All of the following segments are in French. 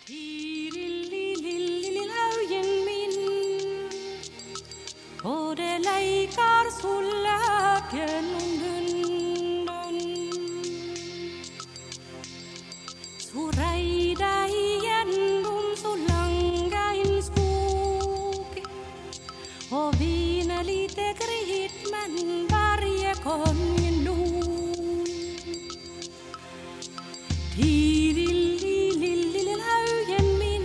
Och det lekar solen genom hunden. Så rejda igenom så långa en skog. Och vina lite grit men varje gång nog. Lillhaugen min.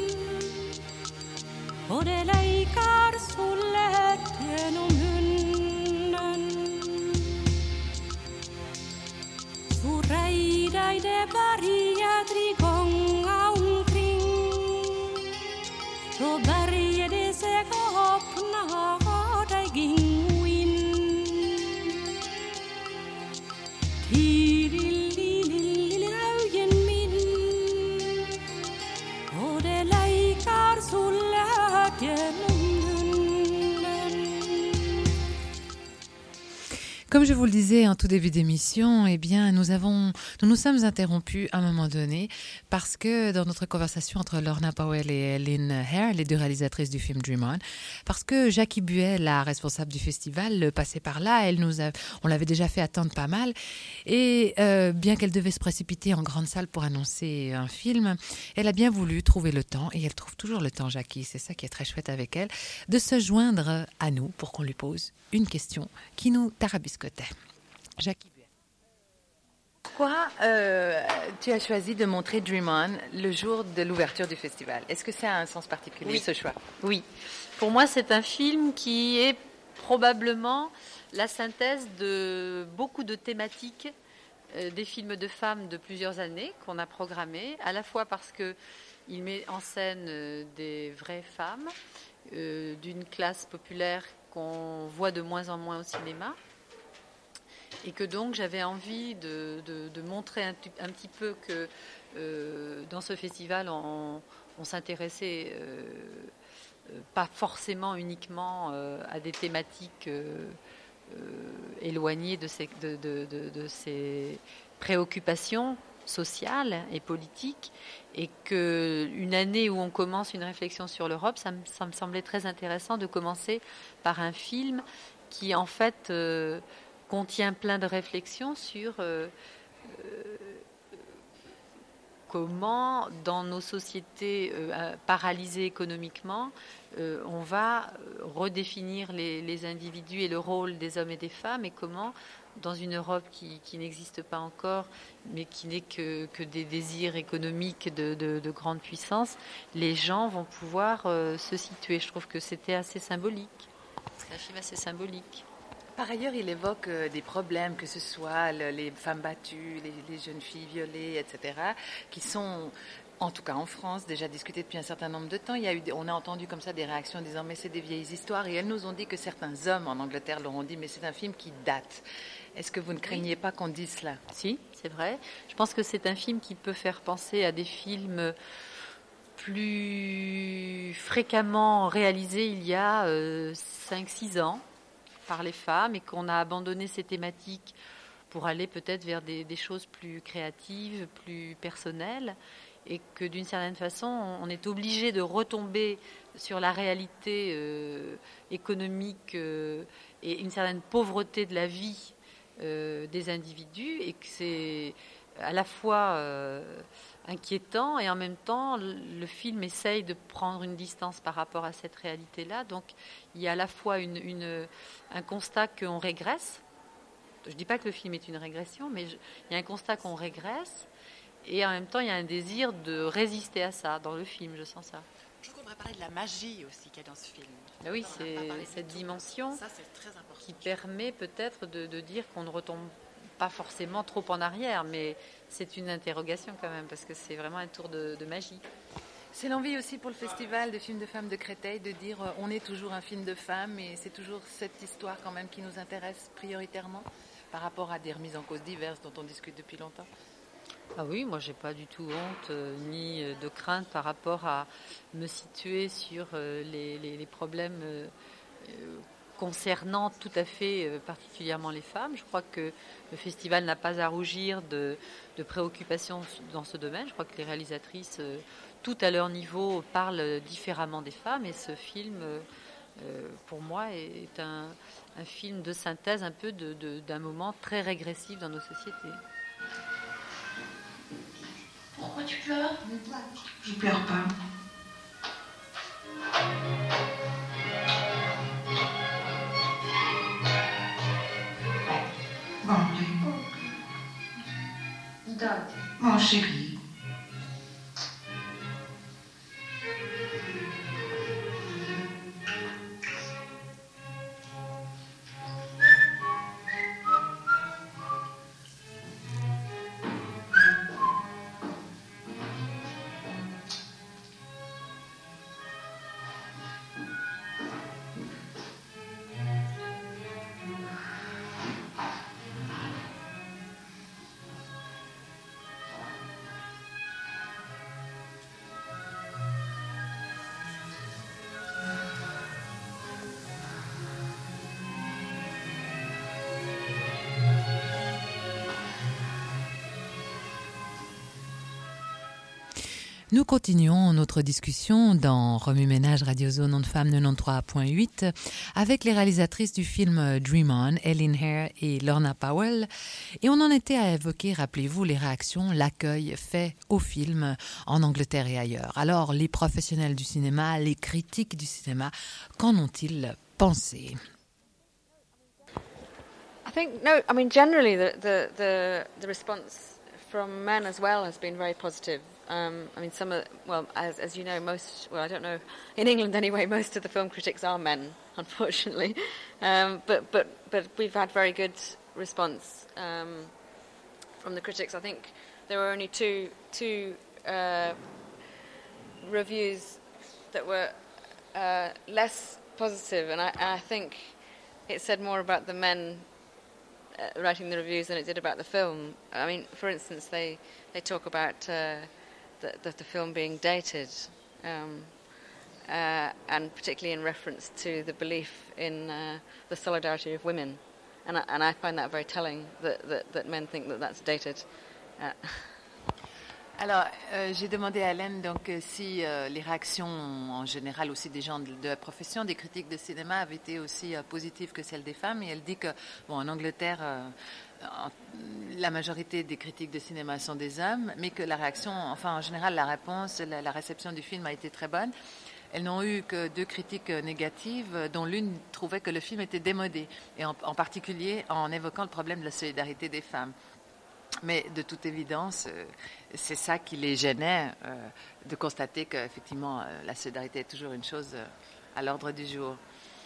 Och det lekar solen genom hunden. Så rejda i det varje trigånga omkring. Så börjar det sig öppna dig ging in. Lillhaugen min. Och det lekar solen genom. Comme je vous le disais en tout début d'émission, eh bien, nous nous sommes interrompus à un moment donné parce que dans notre conversation entre Lorna Powell et Lynn Hare, les deux réalisatrices du film Dream On, parce que Jackie Buell, la responsable du festival, passait par là, on l'avait déjà fait attendre pas mal, et bien qu'elle devait se précipiter en grande salle pour annoncer un film, elle a bien voulu trouver le temps, et elle trouve toujours le temps, Jackie, c'est ça qui est très chouette avec elle, de se joindre à nous pour qu'on lui pose une question qui nous tarabiscotait. Jackie Buell. Pourquoi tu as choisi de montrer Dream On le jour de l'ouverture du festival? Est-ce que ça a un sens particulier, ce choix? Oui. Pour moi, c'est un film qui est probablement la synthèse de beaucoup de thématiques des films de femmes de plusieurs années qu'on a programmés, à la fois parce qu'il met en scène des vraies femmes d'une classe populaire qu'on voit de moins en moins au cinéma, et que donc j'avais envie de montrer un petit peu que dans ce festival on s'intéressait pas forcément uniquement à des thématiques éloignées de ces préoccupations sociales et politiques, et qu'une année où on commence une réflexion sur l'Europe, ça me semblait très intéressant de commencer par un film qui en fait contient plein de réflexions sur comment dans nos sociétés paralysées économiquement on va redéfinir les individus et le rôle des hommes et des femmes, et comment dans une Europe qui n'existe pas encore, mais qui n'est que des désirs économiques de grande puissance, les gens vont pouvoir se situer. Je trouve que c'était assez symbolique. C'est un film assez symbolique. Par ailleurs, il évoque des problèmes, que ce soit les femmes battues, les jeunes filles violées, etc., qui sont, en tout cas en France, déjà discutés depuis un certain nombre de temps. On a entendu comme ça des réactions disant mais c'est des vieilles histoires, et elles nous ont dit que certains hommes en Angleterre leur ont dit mais c'est un film qui date. Est-ce que vous ne craignez pas qu'on dise cela? Si, c'est vrai. Je pense que c'est un film qui peut faire penser à des films plus fréquemment réalisés il y a 5-6 ans par les femmes, et qu'on a abandonné ces thématiques pour aller peut-être vers des choses plus créatives, plus personnelles, et que d'une certaine façon on est obligé de retomber sur la réalité économique et une certaine pauvreté de la vie des individus, et que c'est à la fois inquiétant, et en même temps le film essaye de prendre une distance par rapport à cette réalité-là. Donc il y a à la fois un constat qu'on régresse. Je ne dis pas que le film est une régression, mais il y a un constat qu'on régresse, et en même temps il y a un désir de résister à ça dans le film, je sens ça. Je voudrais parler de la magie aussi qu'il y a dans ce film. Ben oui, c'est cette dimension ça, c'est très important, qui permet peut-être de dire qu'on ne retombe pas forcément trop en arrière, mais c'est une interrogation quand même, parce que c'est vraiment un tour de magie. C'est l'envie aussi pour le festival de films de femmes de Créteil de dire on est toujours un film de femmes, et c'est toujours cette histoire quand même qui nous intéresse prioritairement par rapport à des remises en cause diverses dont on discute depuis longtemps. Ah oui, moi j'ai pas du tout honte ni de crainte par rapport à me situer sur les problèmes concernant tout à fait particulièrement les femmes. Je crois que le festival n'a pas à rougir de préoccupations dans ce domaine. Je crois que les réalisatrices, toutes à leur niveau, parlent différemment des femmes, et ce film, pour moi, est un film de synthèse un peu d'un moment très régressif dans nos sociétés. Pourquoi tu pleures? Je pleure pas. Bon, mon chéri. Nous continuons notre discussion dans Remue Ménage Radio Zone Ondes Femmes 93.8 avec les réalisatrices du film Dream On, Eileen Hare et Lorna Powell. Et on en était à évoquer, rappelez-vous, les réactions, l'accueil fait au film en Angleterre et ailleurs. Alors, les professionnels du cinéma, les critiques du cinéma, qu'en ont-ils pensé? I think, generally the response from men as well has been very positive. Some of, as you know, I don't know, in England anyway, most of the film critics are men, unfortunately. But we've had very good response from the critics. I think there were only two reviews that were less positive, and I think it said more about the men writing the reviews than it did about the film. I mean, for instance, they talk about the film being dated, and particularly in reference to the belief in the solidarity of women, and I find that very telling that men think that that's dated. Alors, j'ai demandé à Hélène donc si les réactions en général aussi des gens de la profession, des critiques de cinéma, avaient été aussi positives que celles des femmes. Et elle dit que, en Angleterre, la majorité des critiques de cinéma sont des hommes, mais que la réaction, en général, la réponse, la réception du film a été très bonne. Elles n'ont eu que 2 critiques négatives, dont l'une trouvait que le film était démodé, et en particulier en évoquant le problème de la solidarité des femmes. Mais de toute évidence, c'est ça qui les gênait, de constater qu'effectivement, la solidarité est toujours une chose à l'ordre du jour.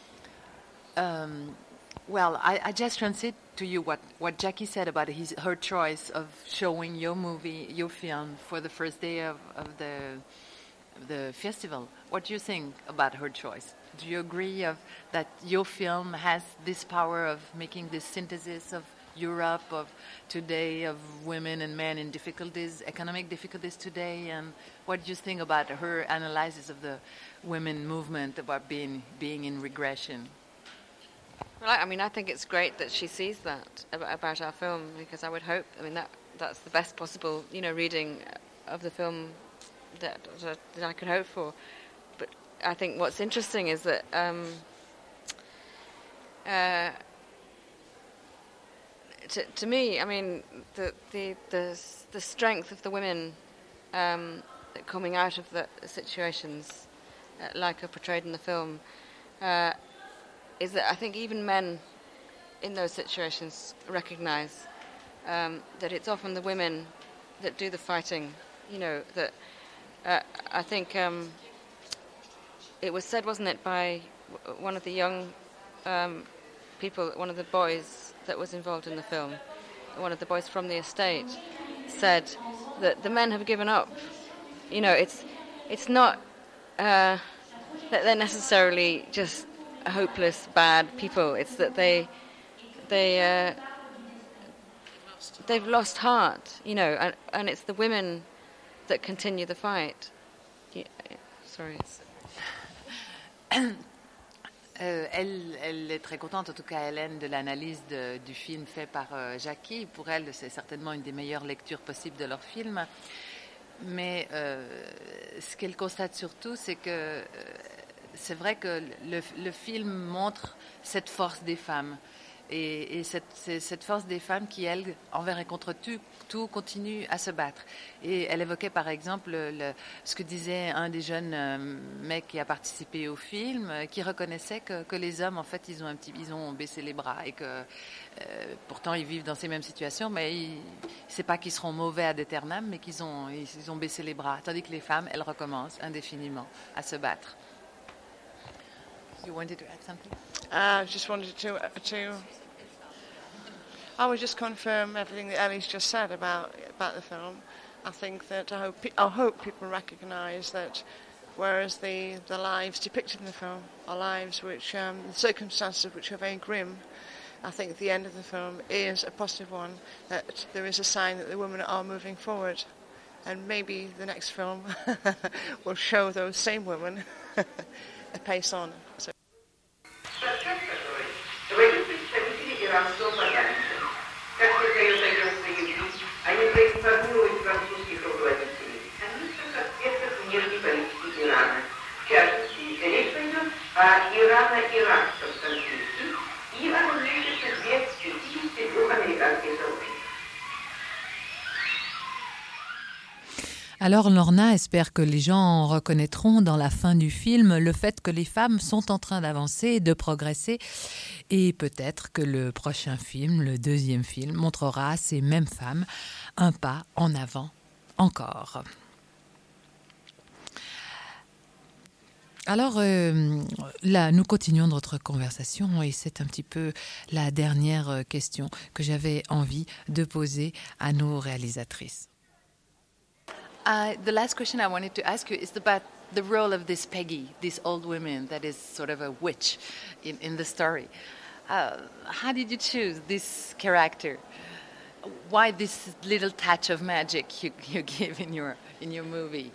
I just translate to you what Jackie said about her choice of showing your film, for the first day of the festival. What do you think about her choice? Do you agree that your film has this power of making this synthesis of Europe of today, of women and men in difficulties, economic difficulties today, and what do you think about her analysis of the women movement, about being in regression? Well, I think it's great that she sees that about our film, because I would hope, that's the best possible, reading of the film that I could hope for. But I think what's interesting is that to me, the strength of the women coming out of the situations like are portrayed in the film is that I think even men in those situations recognise that it's often the women that do the fighting. That I think it was said, wasn't it, by one of the young people, one of the boys that was involved in the film, one of the boys from the estate, said that the men have given up. It's not that they're necessarily just hopeless, bad people. It's that they've lost heart, and it's the women that continue the fight. Sorry. Elle est très contente, en tout cas Hélène, de l'analyse du film fait par Jackie. Pour elle, c'est certainement une des meilleures lectures possibles de leur film. Mais ce qu'elle constate surtout, c'est que c'est vrai que le film montre cette force des femmes. Et cette force des femmes qui, elles, envers et contre tout continuent à se battre. Et elle évoquait par exemple ce que disait un des jeunes mecs qui a participé au film, qui reconnaissait que les hommes, en fait, ils ont baissé les bras et que pourtant ils vivent dans ces mêmes situations, mais c'est pas qu'ils seront mauvais ad aeternam, mais qu'ils ont baissé les bras. Tandis que les femmes, elles recommencent indéfiniment à se battre. You wanted to add something? I just wanted to I would just confirm everything that Ellie's just said about the film. I think that I hope people recognise that whereas the lives depicted in the film are lives which the circumstances of which are very grim, I think the end of the film is a positive one, that there is a sign that the women are moving forward, and maybe the next film will show those same women a pace on. So. Как только ее дается язык, они проинформируют французских руководителей о низких аспектах внешней политики Ирана. В частности, речь пойдет о Ирано-иракском конфликте и о разрешивших бед 52 американских сообществ. Alors Lorna espère que les gens reconnaîtront dans la fin du film le fait que les femmes sont en train d'avancer, de progresser, et peut-être que le prochain film, le deuxième film, montrera à ces mêmes femmes un pas en avant encore. Alors là, nous continuons notre conversation et c'est un petit peu la dernière question que j'avais envie de poser à nos réalisatrices. The last question I wanted to ask you is about the role of this Peggy, this old woman that is sort of a witch in the story. How did you choose this character? Why this little touch of magic you give in your movie?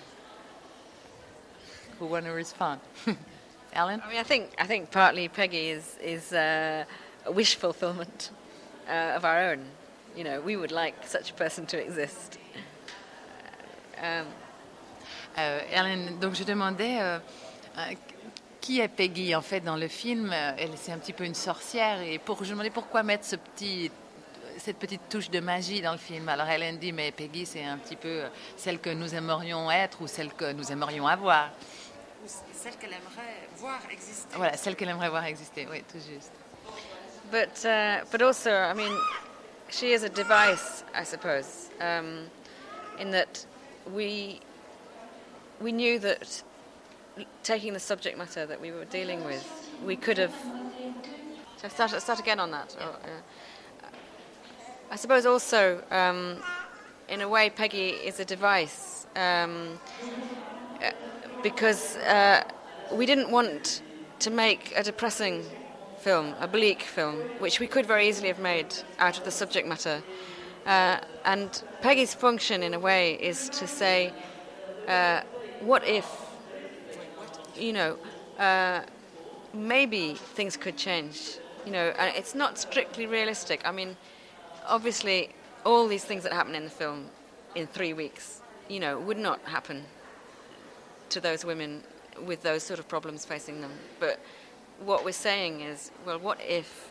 Who want to respond? Ellen? I mean, I think partly Peggy is a wish fulfillment of our own. You know, we would like such a person to exist. Ellen, donc je demandais qui est Peggy en fait dans le film. C'est un petit peu une sorcière et je me demandais pourquoi mettre cette petite touche de magie dans le film. Alors Ellen dit mais Peggy c'est un petit peu celle que nous aimerions être ou celle que nous aimerions avoir. Ou celle qu'elle aimerait voir exister. Voilà, celle qu'elle aimerait voir exister, oui, tout juste. But also, I mean, she is a device, I suppose, in that we knew that taking the subject matter that we were dealing with, we could have. So start again on that. I suppose also, in a way, Peggy is a device because we didn't want to make a depressing film, a bleak film, which we could very easily have made out of the subject matter. And Peggy's function, in a way, is to say, what if, you know, maybe things could change, you know, and it's not strictly realistic. I mean, obviously, all these things that happen in the film in 3 weeks, you know, would not happen to those women with those sort of problems facing them. But what we're saying is, well, what if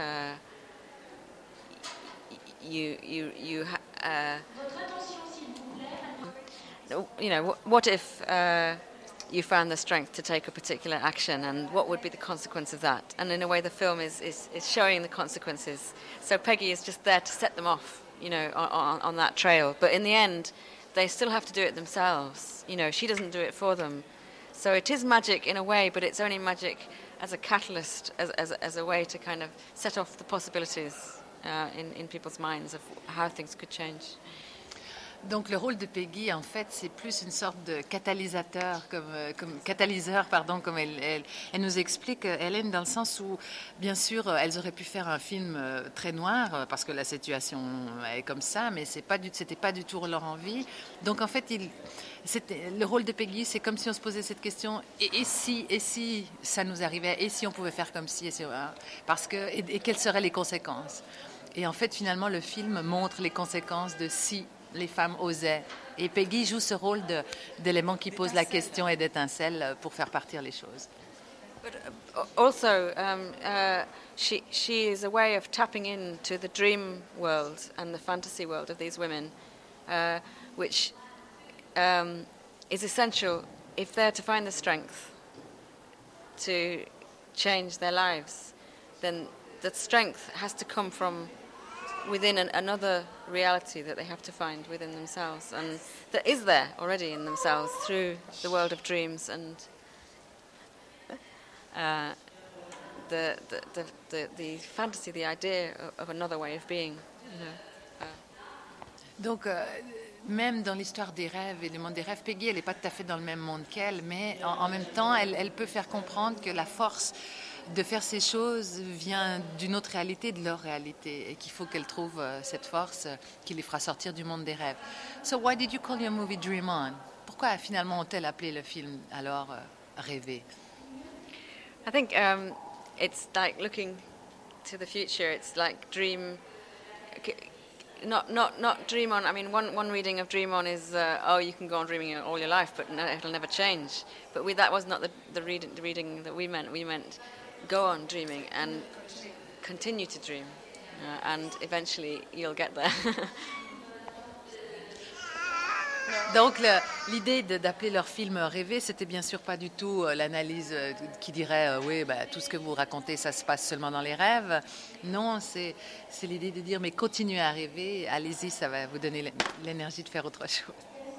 what if you found the strength to take a particular action, and what would be the consequence of that? And in a way, the film is showing the consequences. So Peggy is just there to set them off, you know, on that trail. But in the end, they still have to do it themselves. You know, she doesn't do it for them. So it is magic in a way, but it's only magic as a catalyst, as a way to kind of set off the possibilities in people's minds of how things could change. Donc le rôle de Peggy, en fait, c'est plus une sorte de catalyseur, comme elle nous explique, Hélène, dans le sens où, bien sûr, elles auraient pu faire un film très noir, parce que la situation est comme ça, mais c'était pas du tout leur envie. Donc en fait, le rôle de Peggy, c'est comme si on se posait cette question, et si ça nous arrivait, et si on pouvait faire comme ci, et quelles seraient les conséquences? Et en fait, finalement, le film montre les conséquences de si les femmes osaient. Et Peggy joue ce rôle d'élément qui pose la question et d'étincelle pour faire partir les choses. But also, she is a way of tapping into the dream world and the fantasy world of these women, which is essential if they're to find the strength to change their lives. Then that strength has to come from within another reality that they have to find within themselves, and that is there already in themselves through the world of dreams and the fantasy, the idea of another way of being. Donc, même dans l'histoire des rêves et du monde des rêves, Peggy, elle n'est pas tout à fait dans le même monde qu'elle, mais en même temps, elle peut faire comprendre que la force de faire ces choses vient d'une autre réalité, de leur réalité, et qu'il faut qu'elle trouve cette force qui les fera sortir du monde des rêves. So why did you call your movie Dream On? Pourquoi finalement ont-elles appelé le film alors Rêver? I think it's like looking to the future. It's like dream, not dream on. I mean, one reading of Dream On is you can go on dreaming all your life, but it'll never change. But that was not the reading that we meant. We meant go on dreaming and continue to dream, and eventually you'll get there. Donc l'idée d'appeler leur film Rêver, c'était bien sûr pas du tout l'analyse qui dirait oui, tout ce que vous racontez, ça se passe seulement dans les rêves. Non, c'est l'idée de dire mais continuez à rêver, allez-y, ça va vous donner l'énergie de faire autre chose.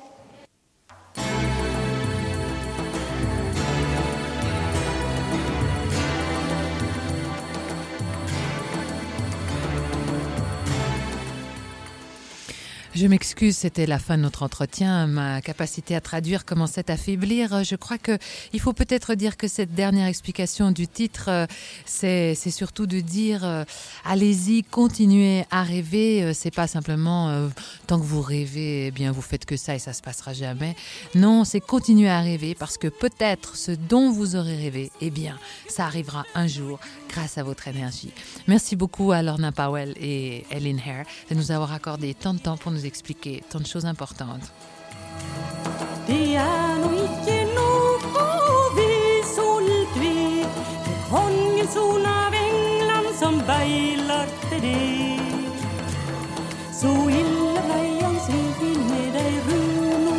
Je m'excuse, c'était la fin de notre entretien. Ma capacité à traduire commençait à faiblir. Je crois qu'il faut peut-être dire que cette dernière explication du titre, c'est surtout de dire allez-y, continuez à rêver. C'est pas simplement tant que vous rêvez, eh bien vous faites que ça et ça se passera jamais. Non, c'est continuer à rêver parce que peut-être ce dont vous aurez rêvé, eh bien ça arrivera un jour grâce à votre énergie. Merci beaucoup à Lorna Powell et Hélène Hare de nous avoir accordé tant de temps pour nous expliquer tant de choses importantes. Det nog ikke noe vi soltve, det kongens son av England som beiler til det. Så ille blei han sviken med dei runo.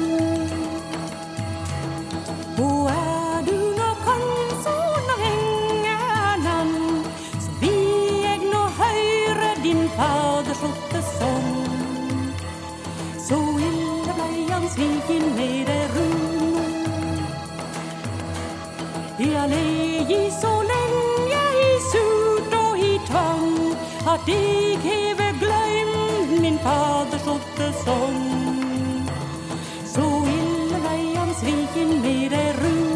Og du nå kongens son av England, så vil jeg nå høre din fader slotte sång. Så ille blei han sviken med dei runo. Jeg lei så lenge i surt og i tvang, at jeg heve gløym min faders åtte sång. Så ille blei han sviken med dei runo.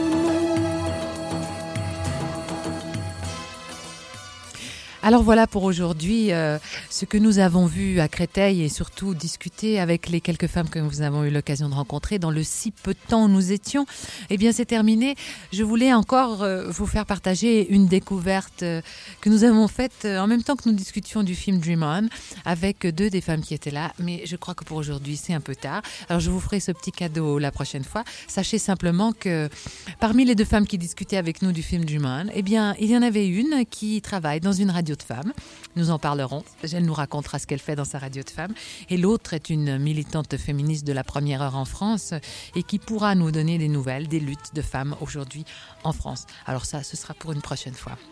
Alors voilà pour aujourd'hui ce que nous avons vu à Créteil et surtout discuté avec les quelques femmes que nous avons eu l'occasion de rencontrer dans le si peu de temps où nous étions. Eh bien c'est terminé. Je voulais encore vous faire partager une découverte que nous avons faite en même temps que nous discutions du film Dream On avec deux des femmes qui étaient là. Mais je crois que pour aujourd'hui c'est un peu tard. Alors je vous ferai ce petit cadeau la prochaine fois. Sachez simplement que parmi les deux femmes qui discutaient avec nous du film Dream On, eh bien il y en avait une qui travaille dans une radio de femmes. Nous en parlerons. Elle nous racontera ce qu'elle fait dans sa radio de femmes. Et l'autre est une militante féministe de la première heure en France et qui pourra nous donner des nouvelles des luttes de femmes aujourd'hui en France. Alors ça, ce sera pour une prochaine fois.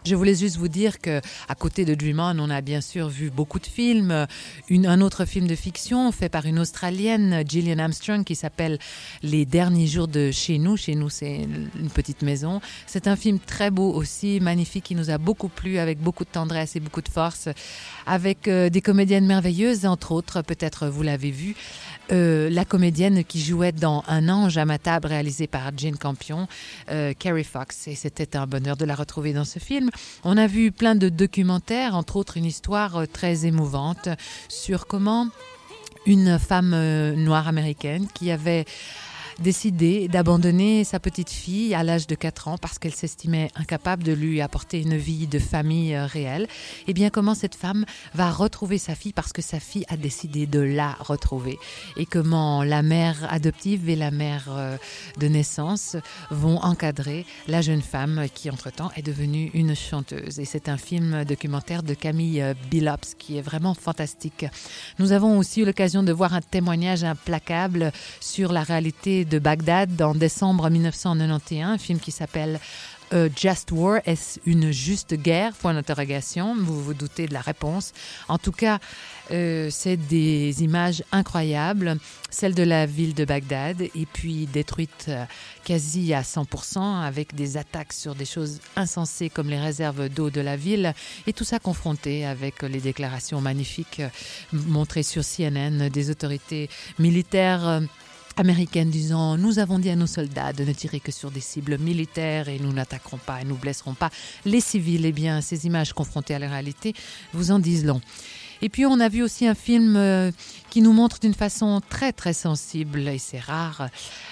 Je voulais juste vous dire que à côté de Dream On, on a bien sûr vu beaucoup de films. Un autre film de fiction fait par une Australienne, Gillian Armstrong, qui s'appelle Les derniers jours de Chez nous. Chez nous, c'est une petite maison. C'est un film très beau aussi, magnifique, qui nous a beaucoup plu, avec beaucoup de tendresse et beaucoup de force, avec des comédiennes merveilleuses, entre autres, peut-être vous l'avez vu, la comédienne qui jouait dans Un ange à ma table, réalisé par Jane Campion, Carrie Fox, et c'était un bonheur de la retrouver dans ce film. On a vu plein de documentaires, entre autres une histoire très émouvante sur comment une femme noire américaine qui avait décidé d'abandonner sa petite fille à l'âge de 4 ans parce qu'elle s'estimait incapable de lui apporter une vie de famille réelle. Et bien comment cette femme va retrouver sa fille parce que sa fille a décidé de la retrouver. Et comment la mère adoptive et la mère de naissance vont encadrer la jeune femme qui entre-temps est devenue une chanteuse. Et c'est un film documentaire de Camille Billups qui est vraiment fantastique. Nous avons aussi eu l'occasion de voir un témoignage implacable sur la réalité de Bagdad en décembre 1991, un film qui s'appelle Just War, est-ce une juste guerre? Point d'interrogation, vous vous doutez de la réponse. En tout cas, c'est des images incroyables, celle de la ville de Bagdad, et puis détruite quasi à 100%, avec des attaques sur des choses insensées comme les réserves d'eau de la ville, et tout ça confronté avec les déclarations magnifiques montrées sur CNN des autorités militaires américaine disant « Nous avons dit à nos soldats de ne tirer que sur des cibles militaires et nous n'attaquerons pas et nous blesserons pas les civils. » Eh bien, ces images confrontées à la réalité vous en disent long. Et puis, on a vu aussi un film qui nous montre d'une façon très, très sensible, et c'est rare,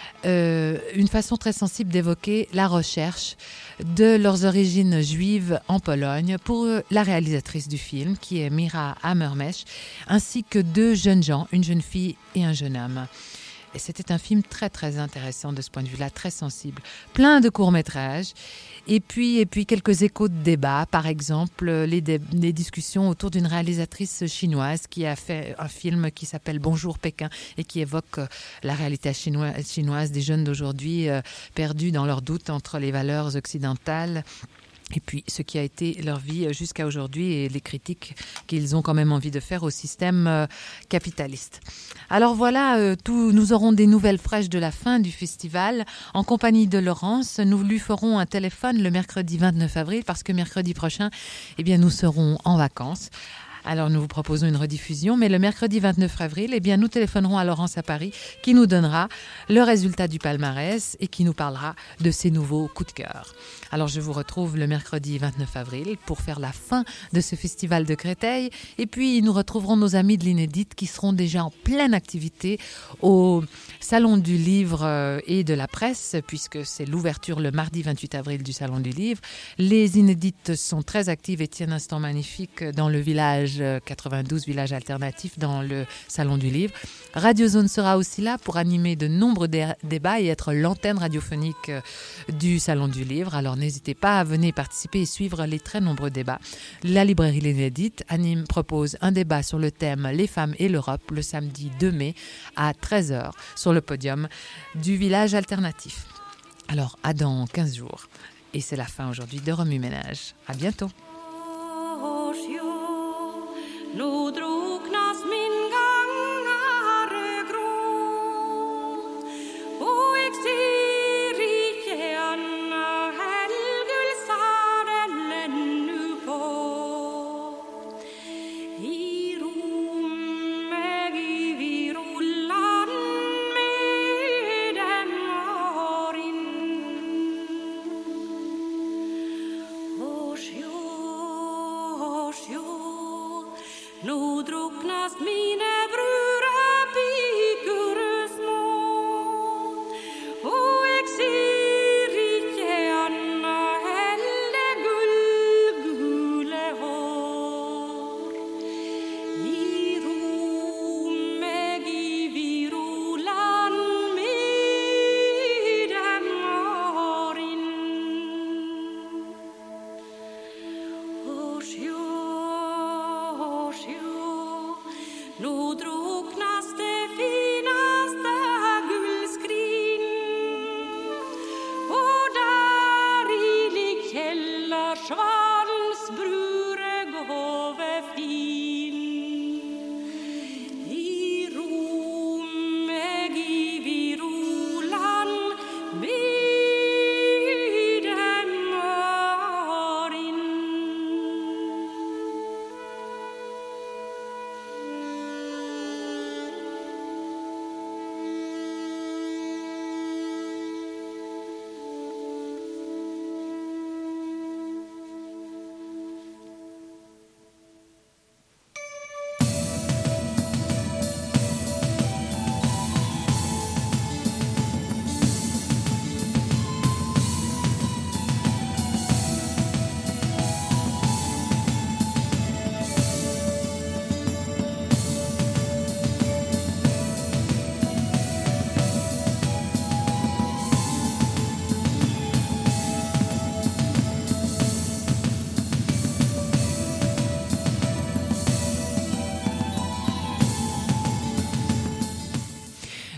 une façon très sensible d'évoquer la recherche de leurs origines juives en Pologne pour la réalisatrice du film, qui est Mira Hammermesh, ainsi que 2 jeunes gens, une jeune fille et un jeune homme. Et c'était un film très, très intéressant de ce point de vue-là, très sensible. Plein de courts-métrages. Et puis quelques échos de débats. Par exemple, les discussions autour d'une réalisatrice chinoise qui a fait un film qui s'appelle Bonjour Pékin et qui évoque la réalité chinoise des jeunes d'aujourd'hui perdus dans leurs doutes entre les valeurs occidentales et puis ce qui a été leur vie jusqu'à aujourd'hui et les critiques qu'ils ont quand même envie de faire au système capitaliste. Alors voilà, nous aurons des nouvelles fraîches de la fin du festival en compagnie de Laurence. Nous lui ferons un téléphone le mercredi 29 avril parce que mercredi prochain, eh bien, nous serons en vacances. Alors nous vous proposons une rediffusion, mais le mercredi 29 avril, eh bien, nous téléphonerons à Laurence à Paris qui nous donnera le résultat du palmarès et qui nous parlera de ses nouveaux coups de cœur. Alors je vous retrouve le mercredi 29 avril pour faire la fin de ce festival de Créteil et puis nous retrouverons nos amis de l'Inédite qui seront déjà en pleine activité au Salon du Livre et de la Presse puisque c'est l'ouverture le mardi 28 avril du Salon du Livre. Les Inédites sont très actives et tiennent un stand magnifique dans le village 92, village alternatif dans le Salon du Livre. Radio Zone sera aussi là pour animer de nombreux débats et être l'antenne radiophonique du Salon du Livre. Alors n'hésitez pas à venir participer et suivre les très nombreux débats. La librairie L'Inédite propose un débat sur le thème Les femmes et l'Europe le samedi 2 mai à 13h sur le podium du village alternatif. Alors à dans 15 jours. Et c'est la fin aujourd'hui de Remue Ménage. À bientôt. Nu druknas min gangare grå och exteriken helgulsar ännu på I Rom vi rullar med dem har in och sjö Nu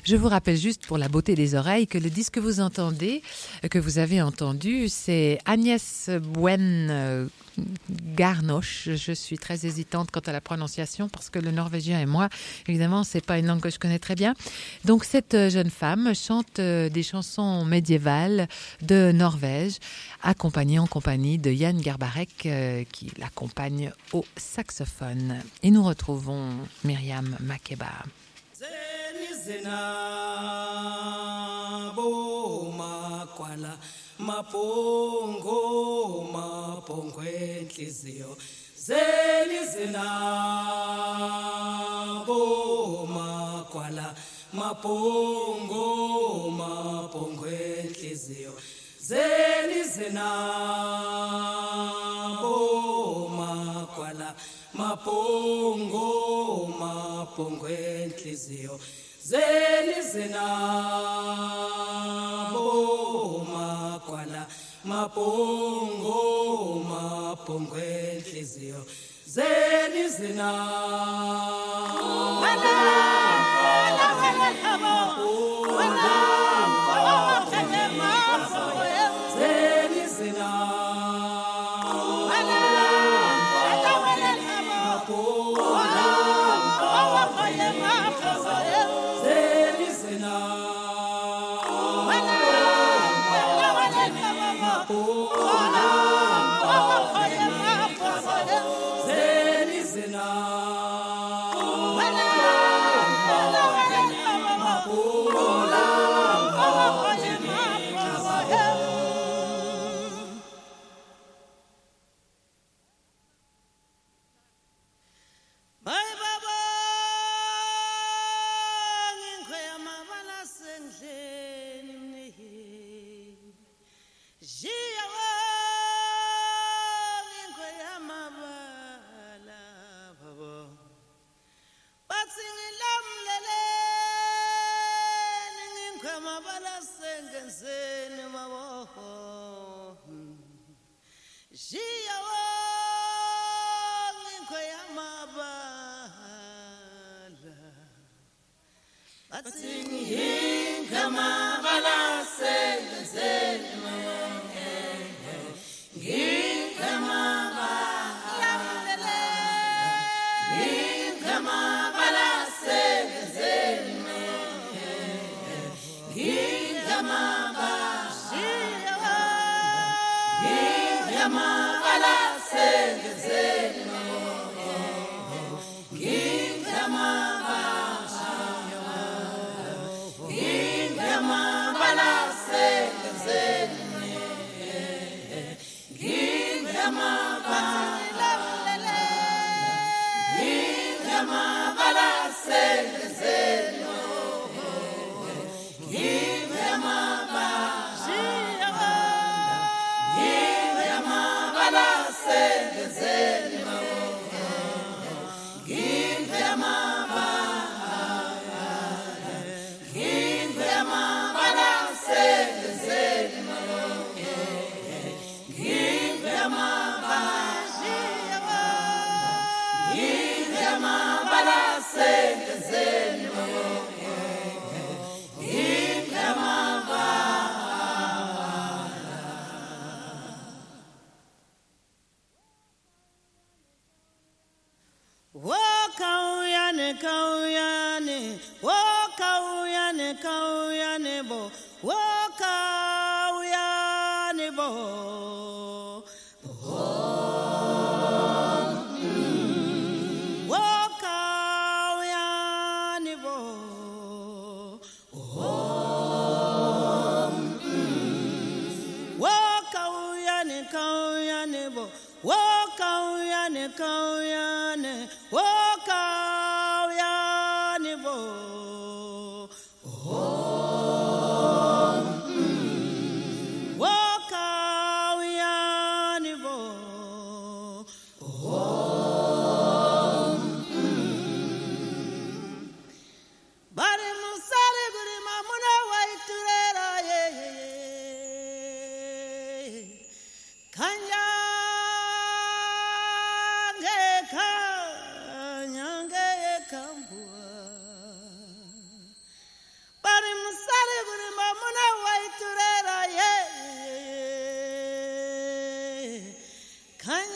Je vous rappelle juste pour la beauté des oreilles que le disque que vous entendez, que vous avez entendu, c'est Agnès Buen Garnosch. Je suis très hésitante quant à la prononciation parce que le norvégien et moi, évidemment, c'est pas une langue que je connais très bien. Donc cette jeune femme chante des chansons médiévales de Norvège, accompagnée en compagnie de Jan Garbarek qui l'accompagne au saxophone. Et nous retrouvons Myriam Makeba. Mapongo enhliziyo zenizinabo makwala mapongo enhliziyo zenizinabo makwala mapongo enhliziyo zenizinabo makwala mapongo enhliziyo khanya